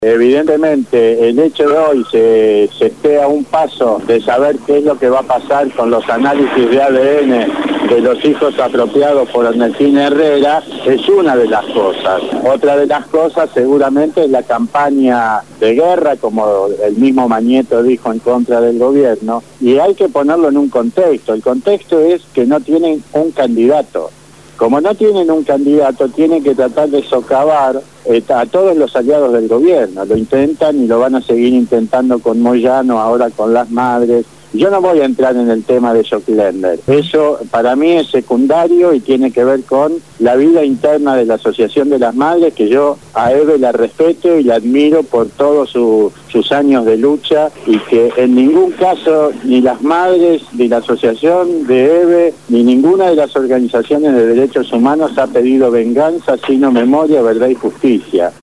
Evidentemente, el hecho de hoy se esté a un paso de saber qué es lo que va a pasar con los análisis de ADN de los hijos apropiados por Ernestina Herrera, es una de las cosas. Otra de las cosas seguramente es la campaña de guerra, como el mismo Mañeto dijo, en contra del gobierno, y hay que ponerlo en un contexto. El contexto es que no tienen un candidato. Como no tienen un candidato, tienen que tratar de socavar a todos los aliados del gobierno. Lo intentan y lo van a seguir intentando con Moyano, ahora con Las Madres. Yo no voy a entrar en el tema de Joclender. Eso para mí es secundario y tiene que ver con la vida interna de la Asociación de las Madres, que yo a Eve la respeto y la admiro por todos sus años de lucha, y que en ningún caso ni las Madres, ni la Asociación de Eve, ni ninguna de las organizaciones de derechos humanos ha pedido venganza, sino memoria, verdad y justicia.